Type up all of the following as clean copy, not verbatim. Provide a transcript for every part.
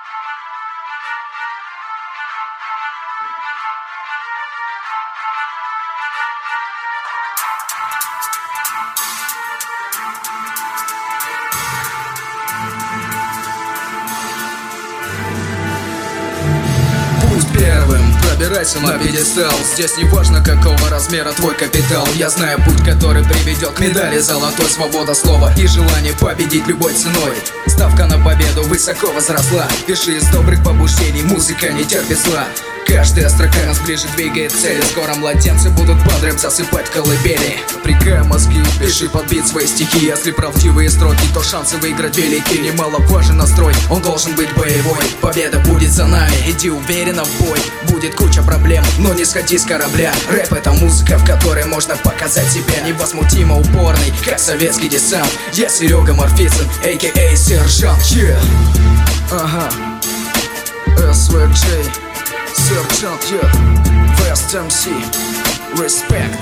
Первым пробирайся на пьедестал. Здесь не важно, какого размера твой капитал. Я знаю путь, который приведет к медали золотой. Свобода слова и желание победить любой ценой. Ставка на победу высоко возросла. Пиши из добрых побуждений, музыка не терпит зла. Каждая строка нас ближе двигает к цели. Скоро младенцы будут под рэп засыпать колыбели. Напрягая мозги, пиши под бит свои стихи. Если правдивые строки, то шансы выиграть велики. Немаловажен настрой, он должен быть боевой. Победа будет за нами, иди уверенно в бой. Будет куча проблем, но не сходи с корабля. Рэп — это музыка, в которой можно показать себя. Невозмутимо упорный, как советский десант. Я Серега Морфицын, а.к.а. Сержант. Ага, SVJ Сержант, West MC, Respect.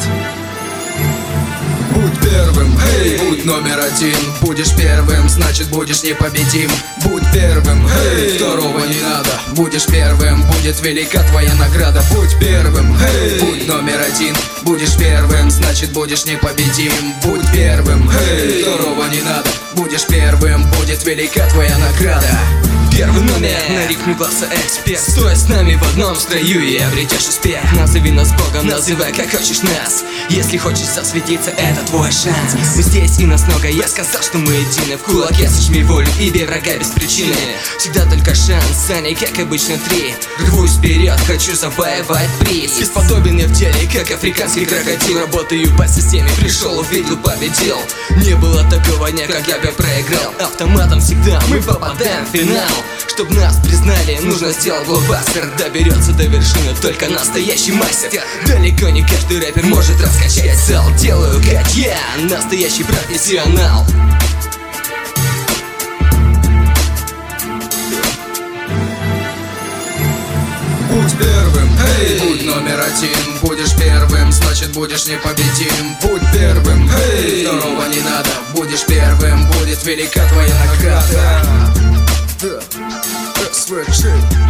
Будь первым, эй, будь номер один. Будешь первым, значит будешь непобедим. Будь первым, эй, второго не надо. Будешь первым, будет велика твоя награда. Будь первым, эй, будь номер один. Будешь первым, значит будешь непобедим. Будь первым, эй, второго не надо. Будешь первым, будет велика твоя награда. Первый номер, на рифме класса эксперт. Стой с нами в одном строю и обретешь успех. Назови нас Богом, называй как хочешь нас. Если хочешь засветиться, это твой шанс. Мы здесь и нас много, я сказал, что мы едины. В кулаке сожми волю и бей врага без причины. Всегда только шанс, а не как обычно три. Рвусь вперед, хочу завоевать приз. Бесподобен я в деле, как африканский крокодил. Работаю по системе, пришел, увидел, победил. Не было такого дня, как я бы проиграл. Автоматом всегда мы попадаем в финал. Чтоб нас признали, нужно сделать блокбастер. Доберется до вершины только настоящий мастер. Далеко не каждый рэпер может раскачать зал. Делаю как я, настоящий профессионал. Будь первым, эй, будь номер один. Будешь первым, значит будешь непобедим. Будь первым, эй, второго не надо. Будешь первым, будет велика твоя награда. SVJ